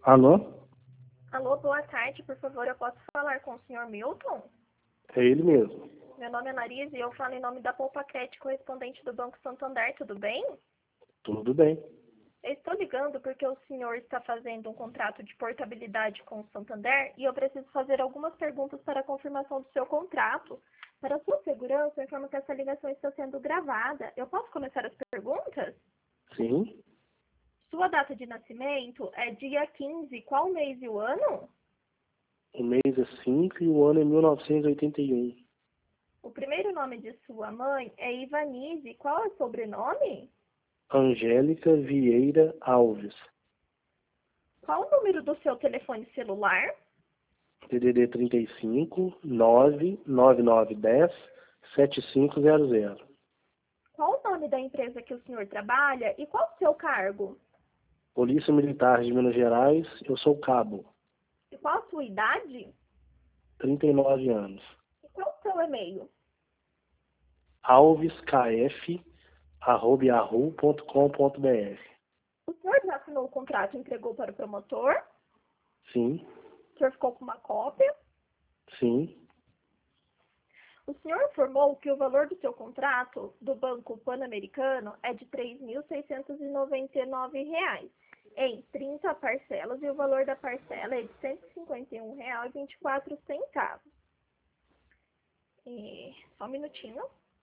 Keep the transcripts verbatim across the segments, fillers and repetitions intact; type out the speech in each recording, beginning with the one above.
Alô? Alô, boa tarde, por favor, eu posso falar com o senhor Milton? É ele mesmo. Meu nome é Larissa e eu falo em nome da Poupa Crédito, correspondente do Banco Santander, tudo bem? Tudo bem. Eu estou ligando porque o senhor está fazendo um contrato de portabilidade com o Santander e eu preciso fazer algumas perguntas para a confirmação do seu contrato. Para sua segurança, eu informo que essa ligação está sendo gravada. Eu posso começar as perguntas? Sim. Sua data de nascimento é dia quinze, qual mês e o ano? O mês é cinco e o ano é mil novecentos e oitenta e um. O primeiro nome de sua mãe é Ivanise, qual é o sobrenome? Angélica Vieira Alves. Qual o número do seu telefone celular? D D D trinta e cinco, nove nove nove um zero, sete cinco zero zero. Qual o nome da empresa que o senhor trabalha e qual o seu cargo? Polícia Militar de Minas Gerais, eu sou cabo. E qual a sua idade? trinta e nove anos. E qual o seu e-mail? alveskf, arroba yahoo ponto com ponto br. O senhor já assinou o contrato e entregou para o promotor? Sim, O senhor ficou com uma cópia? sim, O senhor informou que o valor do seu contrato do Banco Pan-Americano é de três mil seiscentos e noventa e nove reais em trinta parcelas e o valor da parcela é de cento e cinquenta e um reais e vinte e quatro centavos. E... Só um minutinho.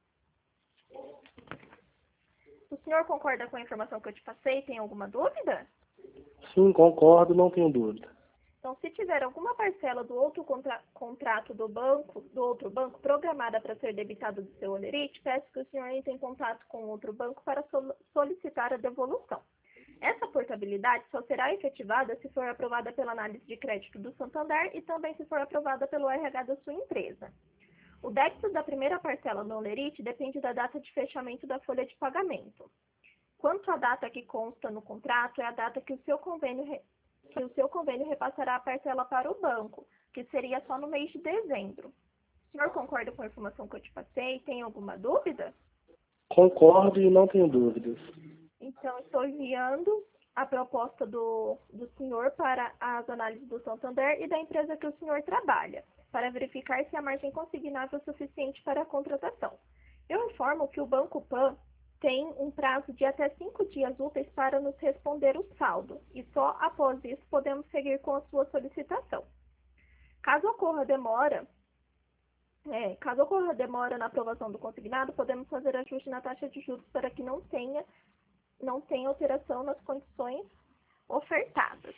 O senhor concorda com a informação que eu te passei? Tem alguma dúvida? sim, concordo, não tenho dúvida. Então, se tiver alguma parcela do outro contra contrato do banco, do outro banco, programada para ser debitada do seu holerite, peço que o senhor entre em contato com o outro banco para sol solicitar a devolução. Essa portabilidade só será efetivada se for aprovada pela análise de crédito do Santander e também se for aprovada pelo R H da sua empresa. O débito da primeira parcela no holerite depende da data de fechamento da folha de pagamento. Quanto à data que consta no contrato, é a data que o seu convênio que o seu convênio repassará a parcela para o banco, que seria só no mês de dezembro. O senhor concorda com a informação que eu te passei? Tem alguma dúvida? Concordo e não tenho dúvidas. Então, estou enviando a proposta do, do senhor para as análises do Santander e da empresa que o senhor trabalha, para verificar se a margem consignável é suficiente para a contratação. Eu informo que o Banco Pan tem um prazo de até cinco dias úteis para nos responder o saldo, e só após isso podemos seguir com a sua solicitação. Caso ocorra demora, é, caso ocorra demora na aprovação do consignado, podemos fazer ajuste na taxa de juros para que não tenha, não tenha alteração nas condições ofertadas.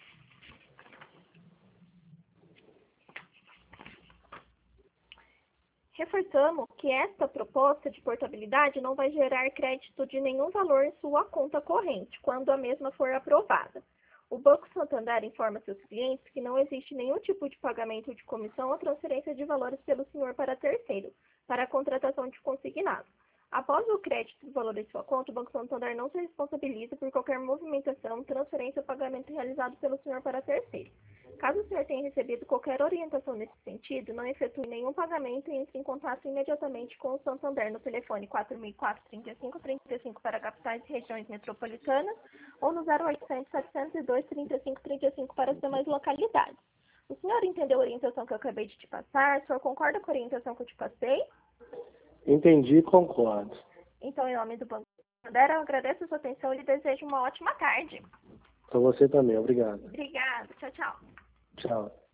Reforçamos que esta proposta de portabilidade não vai gerar crédito de nenhum valor em sua conta corrente, quando a mesma for aprovada. O Banco Santander informa seus clientes que não existe nenhum tipo de pagamento de comissão ou transferência de valores pelo senhor para terceiro, para a contratação de consignado. Após o crédito do valor em sua conta, o Banco Santander não se responsabiliza por qualquer movimentação, transferência ou pagamento realizado pelo senhor para terceiro. Caso o senhor tenha recebido qualquer orientação nesse sentido, não efetue nenhum pagamento e entre em contato imediatamente com o Santander no telefone quatro mil e quatro, trinta e cinco, trinta e cinco para capitais e regiões metropolitanas ou no zero oitocentos, setecentos e dois, trinta e cinco, trinta e cinco para as demais localidades. O senhor entendeu a orientação que eu acabei de te passar? O senhor concorda com a orientação que eu te passei? Entendi e concordo. Então, em nome do Banco Santander, eu agradeço a sua atenção e lhe desejo uma ótima tarde. Para você também, obrigado. Obrigada. Tchau, tchau. Tchau.